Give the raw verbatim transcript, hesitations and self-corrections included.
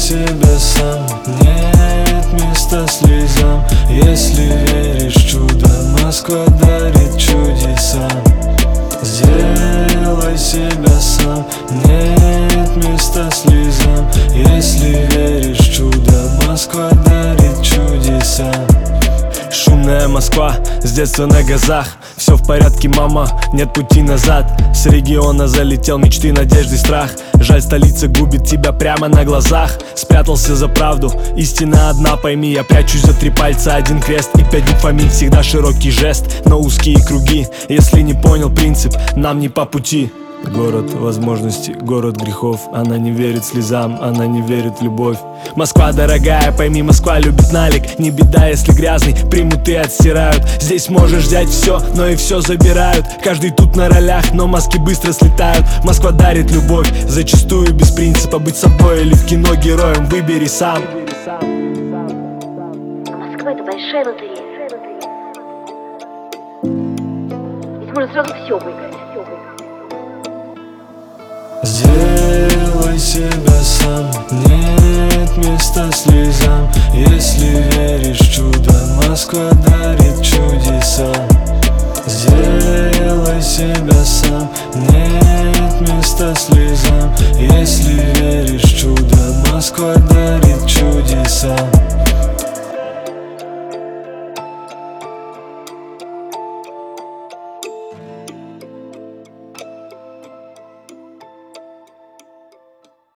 себя сам, нет места слезам. Если веришь в чудо, Москва дарит чудеса. Сделай себя сам, нет места слезам. Если веришь в чудо, Москва дарит чудеса. Шумная Москва, с детства на газах. Все в порядке, мама, нет пути назад. С региона залетел мечты, надежды, страх. Жаль, столица губит тебя прямо на глазах. Спрятался за правду, истина одна, пойми. Я прячусь за три пальца, один крест и пять букв аминь. Всегда широкий жест, но узкие круги. Если не понял принцип, нам не по пути. Город возможностей, город грехов. Она не верит слезам, она не верит в любовь. Москва дорогая, пойми, Москва любит налик. Не беда, если грязный, примут и отстирают. Здесь можешь взять все, но и все забирают. Каждый тут на ролях, но маски быстро слетают. Москва дарит любовь, зачастую без принципа. Быть собой или в кино героем, выбери сам. Москва — это большая лотерея. Здесь можно сразу все выиграть. Сделай себя сам, нет места слезам. Если веришь в чудо, Москва дарит чудеса. Сделай себя сам, нет места слезам. Если веришь в чудо,